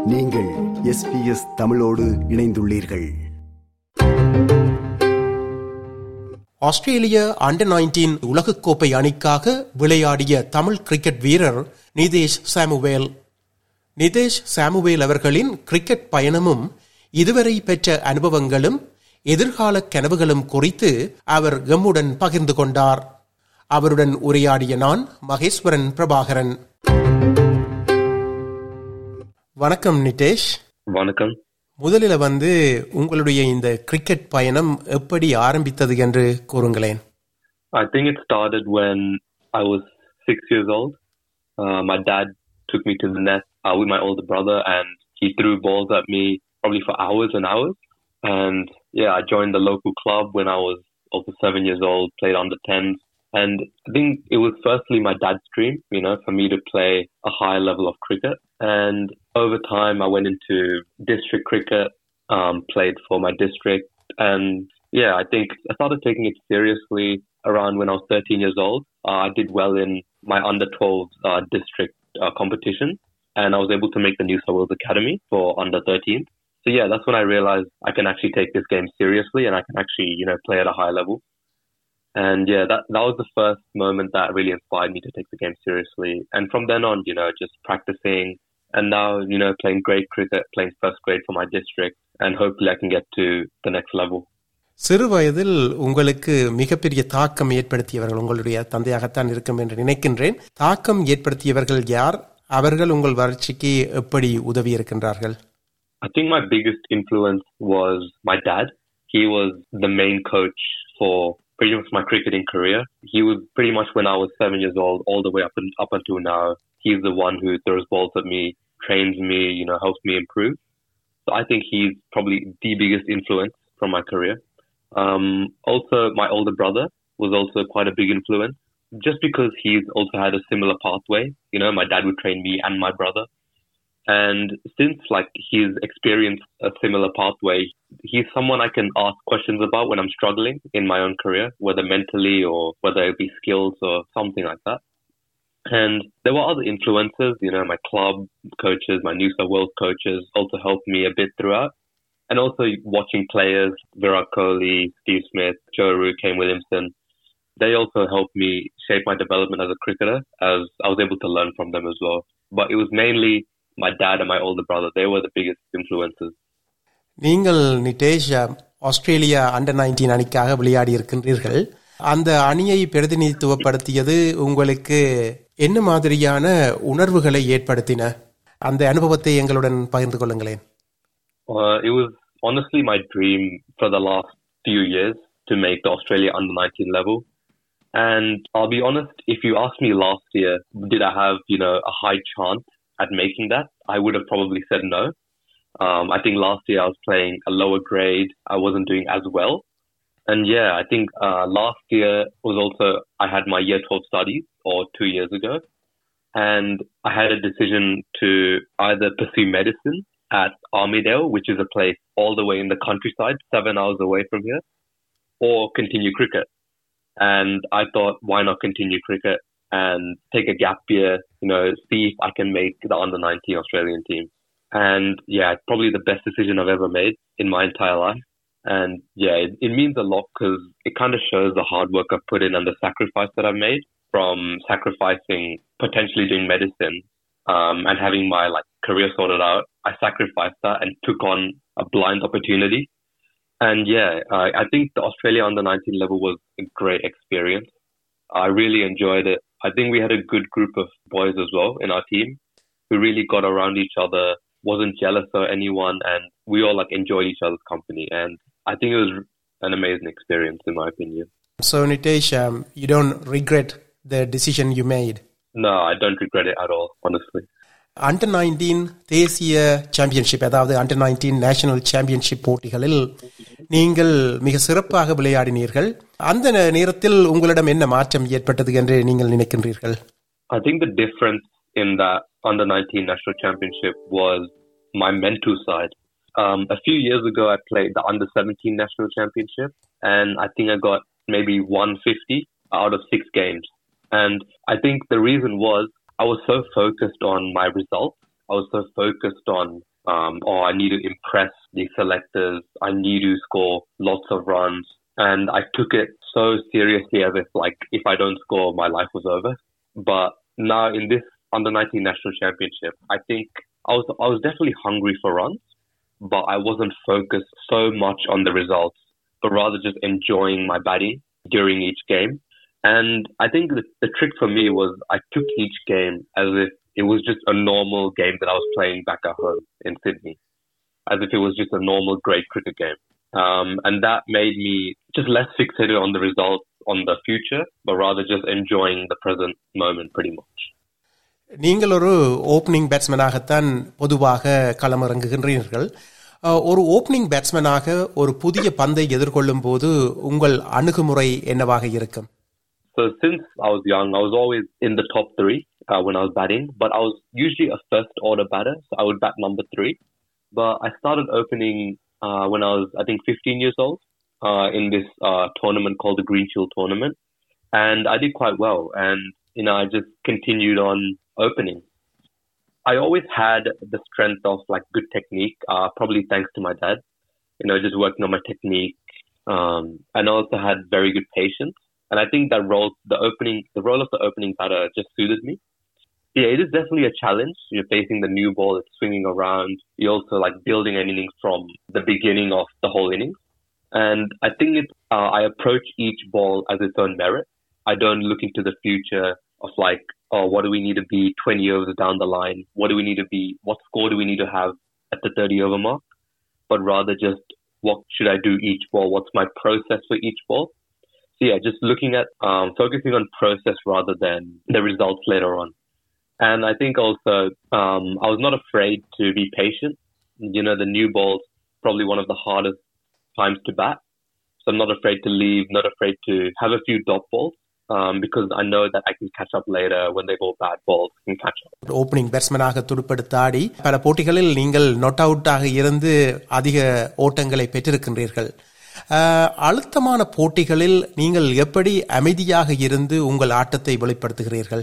நீங்கள் SBS தமிழோடு இணைந்துள்ளீர்கள். ஆஸ்திரேலிய அண்டர் 19 உலகக்கோப்பை அணிக்காக விளையாடிய தமிழ் கிரிக்கெட் வீரர் நிதேஷ் சாமுவேல். நிதேஷ் சாமுவேல் அவர்களின் கிரிக்கெட் பயணமும் இதுவரை பெற்ற அனுபவங்களும் எதிர்கால கனவுகளும் குறித்து அவர் எம்முடன் பகிர்ந்து கொண்டார். அவருடன் உரையாடிய நான் மகேஸ்வரன் பிரபாகரன். வணக்கம் நிதேஷ். வணக்கம். முதலில் உங்களுடைய இந்த கிரிக்கெட் பயணம் எப்படி ஆரம்பித்தது என்று கூறுங்களேன். I think it started when I was 6 years old. My dad took me to the net with my older brother, and he threw balls at me probably for hours and hours. And yeah, I joined the local club when I was also 7 years old, played under 10s. And I think it was firstly my dad's dream, for me to play a high level of cricket. And over time, I went into district cricket, played for my district. And yeah, I think I started taking it seriously around when I was 13 years old. I did well in my under 12 district competition. And I was able to make the New South Wales Academy for under 13. So yeah, that's when I realized I can actually take this game seriously and I can actually, play at a high level. And yeah, that was the first moment that really inspired me to take the game seriously. And from then on, just practicing and now, playing grade cricket, playing first grade for my district, and hopefully I can get to the next level. சிறு வயதில் உங்களுக்கு மிகப்பெரிய தாக்கம் ஏற்படுத்தியவர்கள் உங்களுடைய தந்தையாகத்தான் இருக்கும் என்று நினைக்கின்றேன். தாக்கம் ஏற்படுத்தியவர்கள் யார்? அவர்கள் உங்கள் வளர்ச்சிக்கு எப்படி உதவி இருக்கின்றார்கள்? I think my biggest influence was my dad. He was the main coach for pretty much my cricketing career. He was pretty much when I was 7 years old, all the way up until now. He's the one who throws balls at me, trains me, helps me improve. So I think he's probably the biggest influence from my career. Also, my older brother was also quite a big influence, just because he's also had a similar pathway. My dad would train me and my brother. And since he's experienced a similar pathway, he's someone I can ask questions about when I'm struggling in my own career, whether mentally or whether it be skills or something like that. And there were other influences, my club coaches, my New South Wales coaches also helped me a bit throughout. And also watching players, Virat Kohli, Steve Smith, Joe Root, Kane Williamson, they also helped me shape my development as a cricketer, as I was able to learn from them as well. But it was mainly my dad and my older brother. They were the biggest influences. நீங்கள் Nitesh Australia under 19 அணிக்காக விளையாடி இருக்கின்றீர்கள். அந்த அணியை பிரதிநிதித்துவப்படுத்தியது உங்களுக்கு என்ன மாதிரியான உணர்வுகளை ஏற்படுத்தின? அந்த அனுபவத்தை எங்களுடன் பகிர்ந்து கொள்ளுங்களேன். It was honestly my dream for the last few years to make the Australia under 19 level. And I'll be honest, if you asked me last year, did I have, a high chance at making that, I would have probably said no. I think last year I was playing a lower grade. I wasn't doing as well. And yeah, I think last year was also, I had my year 12 studies, or 2 years ago. And I had a decision to either pursue medicine at Armidale, which is a place all the way in the countryside, 7 hours away from here, or continue cricket. And I thought, why not continue cricket and take a gap year, see if I can make the under 19 Australian team. And yeah, it's probably the best decision I've ever made in my entire life. And yeah, it means a lot because it kind of shows the hard work I've put in and the sacrifice that I've made, from sacrificing potentially doing medicine and having my career sorted out. I sacrificed that and took on a blind opportunity. And yeah, I think the Australia under 19 level was a great experience. I really enjoyed it. I think we had a good group of boys as well in our team who really got around each other, wasn't jealous of anyone, and we all enjoyed each other's company. And I think it was an amazing experience in my opinion. So Nitesh, you don't regret the decision you made? No, I don't regret it at all, honestly. Under 19 தேசிய championship, அதாவது under 19 national championship போட்டிகளில் நீங்கள் மிக சிறப்பாக விளையாடினீர்கள். அந்த நேரத்தில் உங்களிடம் என்ன மாற்றம் ஏற்பட்டது என்று நீங்கள் நினைக்கின்றீர்கள்? I think the difference in that under 19 national championship was my mental side. A few years ago, I played the under 17 national championship, and I think I got maybe 150 out of 6 games. And I think the reason was I was so focused on my results. I was so focused on or I need to impress the selectors. I need to score lots of runs. And I took it so seriously as if I don't score, my life was over. But now in this under-19 national championship, I think I was definitely hungry for runs, but I wasn't focused so much on the results, but rather just enjoying my batting during each game. And I think the trick for me was I took each game as if it was just a normal game that I was playing back at home in Sydney, as if it was just a normal great cricket game. And that made me just less fixated on the results, on the future, but rather just enjoying the present moment pretty much. நீங்கள் ஒரு opening பேட்ஸ்மேனாகத்தான் பொதுவாக களமிறங்குகின்றீர்கள். ஒரு opening பேட்ஸ்மேனாக ஒரு புதிய பந்தை எதிர்கொள்ளும் போது உங்கள் அணுகுமுறை என்னவாக இருக்கும்? So since I was young, I was always in the top three when I was batting, but I was usually a first order batter, so I would bat number 3. But I started opening when I was, I think, 15 years old in this tournament called the Green Shield Tournament. And I did quite well. And, I just continued on opening. I always had the strength of good technique, probably thanks to my dad, just working on my technique. And I also had very good patience. And I think that the role of the opening batter just suited me. Yeah, it is definitely a challenge. You're facing the new ball, it's swinging around. You're also building an innings from the beginning of the whole innings. And I think I approach each ball as its own merit. I don't look into the future of what do we need to be 20 years down the line? What do we need to be? What score do we need to have at the 30 over mark? But rather just what should I do each ball? What's my process for each ball? So yeah, just looking at focusing on process rather than the results later on. And I think also I was not afraid to be patient. The new ball's probably one of the hardest times to bat. So I'm not afraid to leave, not afraid to have a few dot balls. Because I know that I can catch up later when they bowl bad balls, I can catch up. Opening பேட்ஸ்மேனாக துடுப்படுத்தாடி பல போட்டிகளில் நீங்கள் not அவுட்டாக இருந்து அதிக ஓட்டங்களை பெற்றிருக்கின்றீர்கள். அழுத்தமான போட்டிகளில் நீங்கள் எப்படி அமைதியாக இருந்து உங்கள் ஆட்டத்தை வெளிப்படுத்துகிறீர்கள்?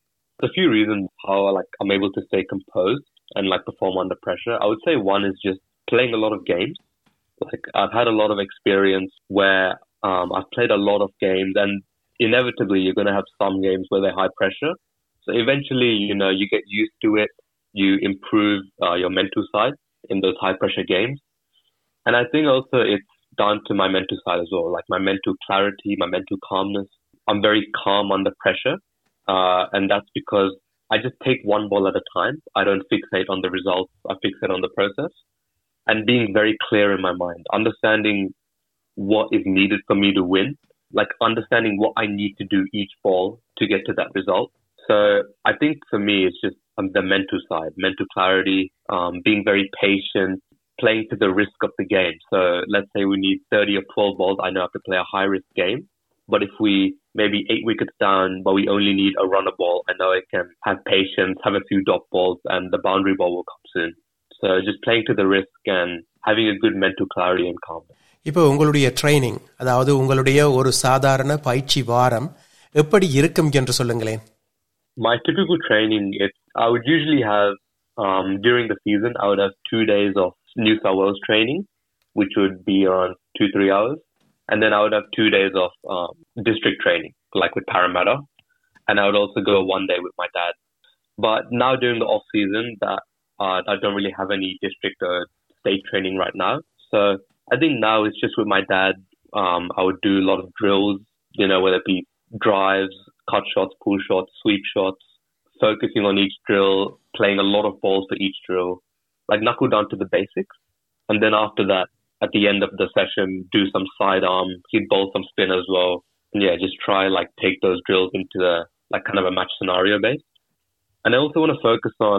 A few reasons how I'm able to stay composed and perform under pressure. I would say one is just playing a lot of games. I've had a lot of experience where I've played a lot of games, and inevitably you're going to have some games where they're high pressure. So eventually, you get used to it. You improve your mental side in those high pressure games. And I think also it's down to my mental side as well, my mental clarity, my mental calmness. I'm very calm under pressure. And that's because I just take one ball at a time. I don't fixate on the results. I fixate on the process. And being very clear in my mind, understanding what is needed for me to win, understanding what I need to do each ball to get to that result. So I think for me, it's just the mental side, mental clarity, being very patient, playing to the risk of the game. So let's say we need 30 or 12 balls. I know I have to play a high risk game. But if we maybe 8 wickets down, but we only need a runner ball, I know I can have patience, have a few dot balls, and the boundary ball will come soon. So just playing to the risk and having a good mental clarity and calmness. இப்போ உங்களுடைய training, அதாவது உங்களுடைய ஒரு சாதாரண பயிற்சி வாரம் எப்படி இருக்கும் என்று சொல்லுங்களேன். My typical training, I would usually have, during the season, I would have 2 days of New South Wales training, which would be around 2-3 hours. And then I would have 2 days of district training, with Parramatta. And I would also go 1 day with my dad. But now during the off season, I don't really have any district or state training right now. So I think now it's just with my dad. I would do a lot of drills, whether it be drives, cut shots, pull shots, sweep shots, focusing on each drill, playing a lot of balls for each drill, knuckle down to the basics. And then after that, at the end of the session, do some sidearm, he'd bowl some spin as well. And yeah, just try take those drills into the kind of a match scenario base. And I also want to focus on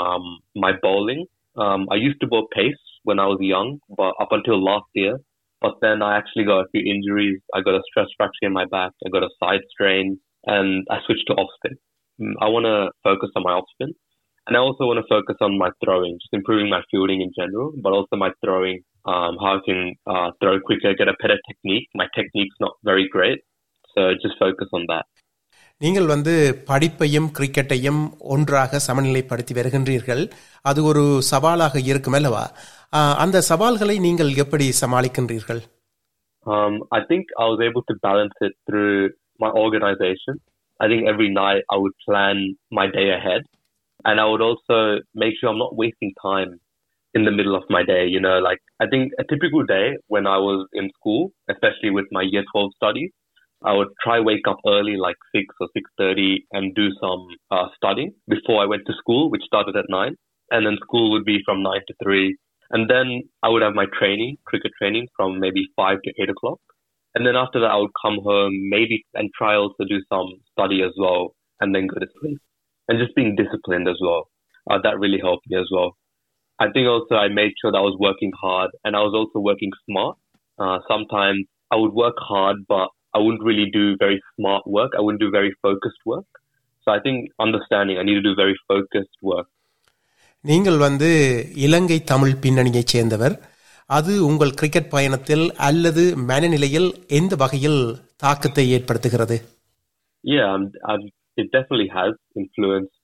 my bowling. I used to bowl pace when I was young, but up until last year. But then I actually got a few injuries. I got a stress fracture in my back. I got a side strain, and I switched to off spin. I want to focus on my off spin. And I also want to focus on my throwing, just improving my fielding in general, but also my throwing, how I can throw quicker, get a better technique. My technique's not very great, so just focus on that. நீங்கள் படிப்பையும் கிரிக்கெட்டையும் ஒன்றாக சமநிலைப்படுத்தி வருகின்றீர்கள். அது ஒரு சவாலாக இருக்கும் அல்லவா? அந்த சவால்களை நீங்கள் எப்படி சமாளிக்கின்றீர்கள்? I think I was able to balance it through my organization. I think every night I would plan my day ahead, and I would also make sure I'm not wasting time in the middle of my day. Like I think a typical day when I was in school, especially with my year 12 studies, I would try wake up early, like 6 or 6:30, and do some studying before I went to school, which started at 9. And then school would be from 9 to 3. And then I would have my training, cricket training, from maybe 5 to 8 o'clock. And then after that, I would come home, maybe, and try also do some study as well, and then go to sleep. And just being disciplined as well. That really helped me as well. I think also I made sure that I was working hard, and I was also working smart. Sometimes I would work hard, but I wouldn't really do very smart work. I wouldn't do very focused work. So I think understanding I need to do very focused work. நீங்கள் இலங்கை தமிழ் பின்னணியைச் சேர்ந்தவர். அது உங்கள் cricket பயணத்தில் அல்லது மனநிலையில் எந்த வகையில் தாக்கத்தை ஏற்படுத்துகிறது? Yeah, it definitely has influenced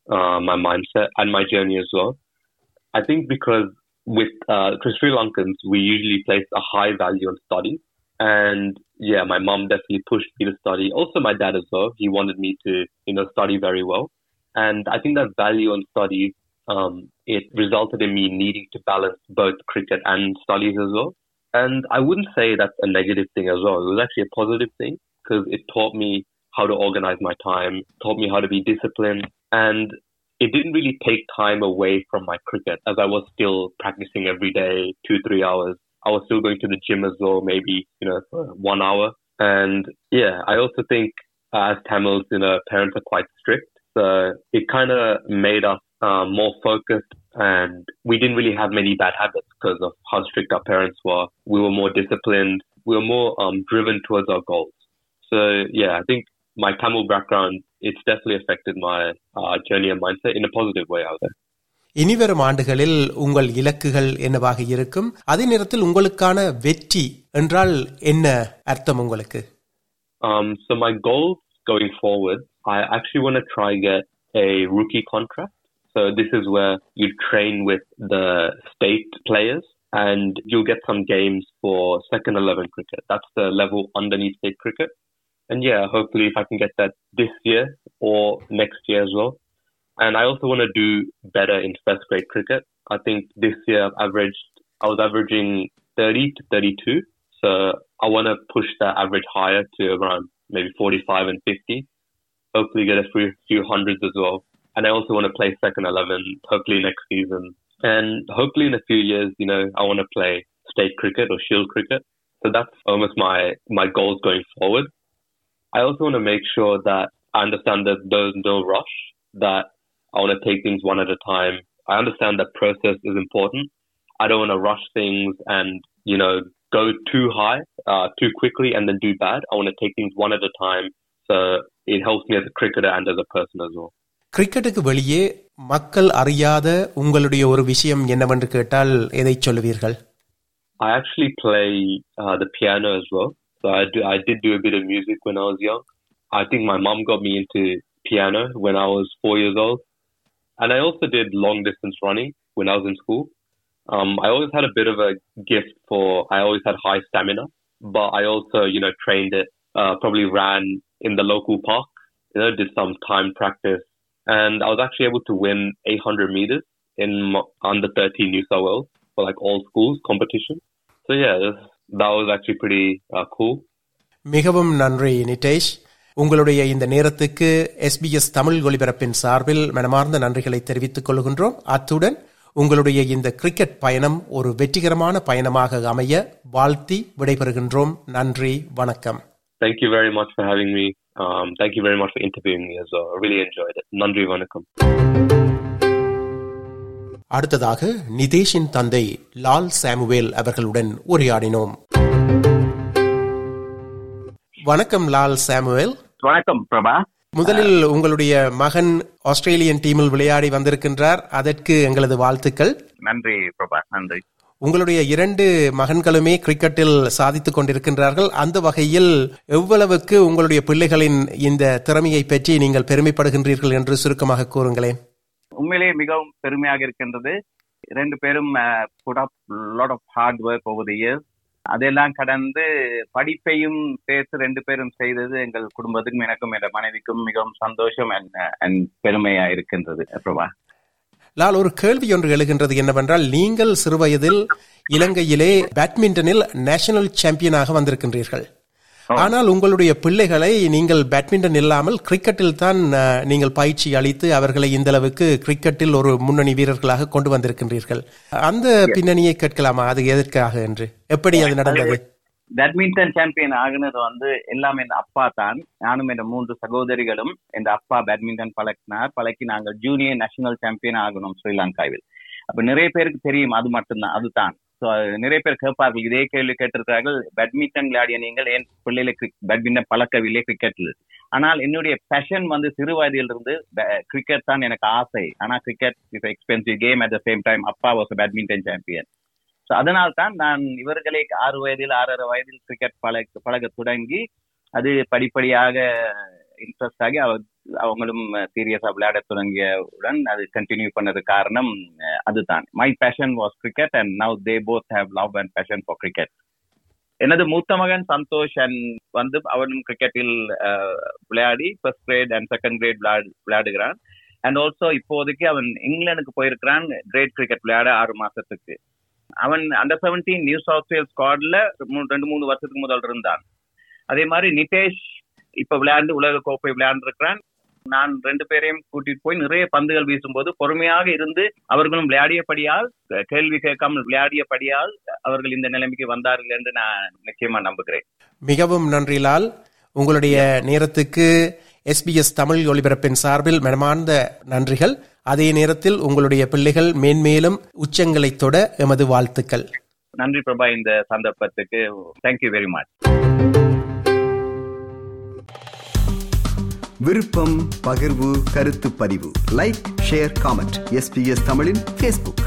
my mindset and my journey as well. I think because with Sri Lankans, we usually place a high value on studies. And yeah, my mom definitely pushed me to study. Also my dad as well. He wanted me to, study very well. And I think that value on studies, it resulted in me needing to balance both cricket and studies as well. And I wouldn't say that's a negative thing as well. It was actually a positive thing because it taught me how to organize my time, taught me how to be disciplined. And it didn't really take time away from my cricket as I was still practicing every day, 2-3 hours. I was still going to the gym as well, maybe, for 1 hour. And yeah, I also think as Tamils, parents are quite strict. So it kind of made us more focused, and we didn't really have many bad habits because of how strict our parents were. We were more disciplined. We were more driven towards our goals. So yeah, I think my Tamil background, it's definitely affected my journey and mindset in a positive way out there. இனிவரும் ஆண்டுகளில் உங்கள் இலக்குகள் என்னவாக இருக்கும்? அதே நேரத்தில் உங்களுக்கான வெற்றி என்றால் என்ன அர்த்தம் உங்களுக்கு? So my goals going forward, I actually want to try get a rookie contract. So this is where you train with the state players and you'll get some games for second 11 cricket. That's the level underneath state cricket. And yeah, hopefully if I can get that this year or next year as well. And I also want to do better in first grade cricket. I think this year I was averaging 30 to 32. So I want to push that average higher to around maybe 45 and 50. Hopefully get a few hundreds as well. And I also want to play second 11, hopefully next season. And hopefully in a few years, I want to play state cricket or shield cricket. So that's almost my goals going forward. I also want to make sure that I understand that there's no rush, that I want to take things one at a time. I understand that process is important. I don't want to rush things and, go too high, too quickly and then do bad. I want to take things one at a time. So it helps me as a cricketer and as a person as well. கிரிக்கெட்டுக்கு வெளியே மக்கள் அறியாத உங்களுடைய ஒரு விஷயம் என்னவென்று கேட்டால் எதை சொல்லுவீர்கள்? I actually play the piano as well. So I did do a bit of music when I was young. I think my mom got me into piano when I was 4 years old. And I also did long distance running when I was in school. I always had a bit of a gift I always had high stamina, but I also, trained it, probably ran in the local park, did some time practice. And I was actually able to win 800 meters in under 13 New South Wales for like all schools competition. So yeah, that was actually pretty cool. மிகவும் நன்றி நிதேஷ். உங்களுடைய இந்த நேரத்துக்கு SBS Tamil ஒலிபரப்பின் சார்பில் மனமார்ந்த நன்றிகளை தெரிவித்துக் கொள்கின்றோம். அத்துடன் உங்களுடைய இந்த கிரிக்கெட் பயணம் ஒரு வெற்றிகரமான பயணமாக அமைய வாழ்த்தி விடைபெறுகின்றோம். நன்றி, வணக்கம். Thank you very much for having me. Thank you very much for interviewing me as well. I really enjoyed it. நன்றி, வணக்கம். அடுத்ததாக நிதேஷின் தந்தை லால் சாமுவேல் அவர்களுடன் உரையாடினோம். வணக்கம் லால் சாமுவேல். வணக்கம் பிரபா. முதலில் உங்களுடைய மகன் ஆஸ்திரேலியன் டீமில் விளையாடி வந்திருக்கின்றார். அதற்கு எங்களது வாழ்த்துக்கள். நன்றி பிரபா. நன்றி. உங்களுடைய 2 மகன்களுமே கிரிக்கெட்டில் சாதித்துக் கொண்டிருக்கின்றார்கள். அந்த வகையில் எவ்வளவுக்கு உங்களுடைய பிள்ளைகளின் இந்த திறமையை பற்றி நீங்கள் பெருமைப்படுகின்றீர்கள் என்று சுருக்கமாக கூறுங்களேன். உண்மையிலேயே மிகவும் பெருமையாக இருக்கின்றது. 2 பேரும் put up lot of hard work over the years. அதெல்லாம் கடந்து படிப்பையும் சேர்த்து 2 பேரும் செய்தது எங்கள் குடும்பத்துக்கும் எனக்கும் என் மனைவிக்கும் மிகவும் சந்தோஷம் and பெருமையா இருக்கின்றது. பிரபா லால், ஒரு கேள்வி ஒன்று எழுகின்றது என்னவென்றால், நீங்கள் சிறுவயதில் இலங்கையிலே பேட்மிண்டனில் நேஷனல் சாம்பியனாக வந்திருக்கின்றீர்கள். ஆனால் உங்களுடைய பிள்ளைகளை நீங்கள் பேட்மிண்டன் இல்லாமல் கிரிக்கெட்டில் தான் நீங்கள் பயிற்சி அளித்து அவர்களை இந்த அளவுக்கு கிரிக்கெட்டில் ஒரு முன்னணி வீரர்களாக கொண்டு வந்திருக்கின்றீர்கள். அந்த பின்னணியை கேட்கலாமா? அது எதற்காக என்று, எப்படி அது நடந்தது? பேட்மிண்டன் சாம்பியன் ஆகினது எல்லாமே என் அப்பா தான். நானும் என் 3 சகோதரிகளும் என் அப்பா பேட்மிண்டன் பழக்கி நாங்கள் ஜூனியர் நேஷனல் சாம்பியன் ஆகணும் ஸ்ரீலங்காவில். அப்ப நிறைய பேருக்கு தெரியும் அது மட்டும்தான், அதுதான். நிறைய பேர் கேட்பார்கள், இதே கேள்வி கேட்டிருக்கிறார்கள், பேட்மிண்டன் விளையாடிய நீங்கள் ஏன் பிள்ளைகளுக்கு பேட்மிண்டன் பழக்கவில்லை கிரிக்கெட்ல? ஆனால் என்னுடைய பேஷன் சிறு வயதிலிருந்து கிரிக்கெட் தான் எனக்கு ஆசை. ஆனா cricket is expensive game. At the same time அப்பா வாஸ் பேட்மிண்டன் சாம்பியன். அதனால் தான் நான் இவர்களை 6 வயதில் 6.5 வயதில் கிரிக்கெட் பழக தொடங்கி அது படிப்படியாக இன்ட்ரெஸ்ட் ஆகி அவங்களும் சீரியஸா விளையாட தொடங்கியவுடன் அது கண்டினியூ பண்ணது காரணம் அதுதான். My passion was cricket and now they both have love and passion for cricket. எனது மூத்த மகன் சந்தோஷ் அவனும் கிரிக்கெட்டில் விளையாடி first grade and second grade விளையாடுகிறான். அண்ட் ஆல்சோ இப்போதைக்கு அவன் இங்கிலாந்துக்கு போயிருக்கிறான் கிரேட் கிரிக்கெட் விளையாட 6 மாசத்துக்கு. அவன் அண்டர் 17 நியூ சவுத் வேல்ஸ் ஸ்குவாட்ல 2-3 வருஷத்துக்கு முதல் இருந்தான். அதே மாதிரி நிதேஷ் இப்ப விளையாண்டு உலக கோப்பை விளையாண்டு இருக்கிறான். நான் 2 பேரையும் கூட்டிட்டு போய் நிறைய பந்துகள் வீசும்போது பொறுமையாக இருந்து அவர்களும் விளையாடியபடியால், கேள்வி கேட்காமல் விளையாடியபடியால் அவர்கள் இந்த நிலைமைக்கு வந்தார்கள் என்று நான் நிச்சயமா நம்புகிறேன். மிகவும் நன்றி லால். உங்களுடைய நேரத்துக்கு SBS தமிழ் ஒலிபரப்பின் சார்பில் மனமார்ந்த நன்றிகள். அதே நேரத்தில் உங்களுடைய பிள்ளைகள் மேன்மேலும் உச்சங்களை தொட எமது வாழ்த்துக்கள். நன்றி பிரபா இந்த சந்தர்ப்பத்துக்கு. Thank you very much. விருப்பம், பகிர்வு, கருத்து பதிவு, லைக், ஷேர், காமெண்ட். SBS தமிழின் Facebook.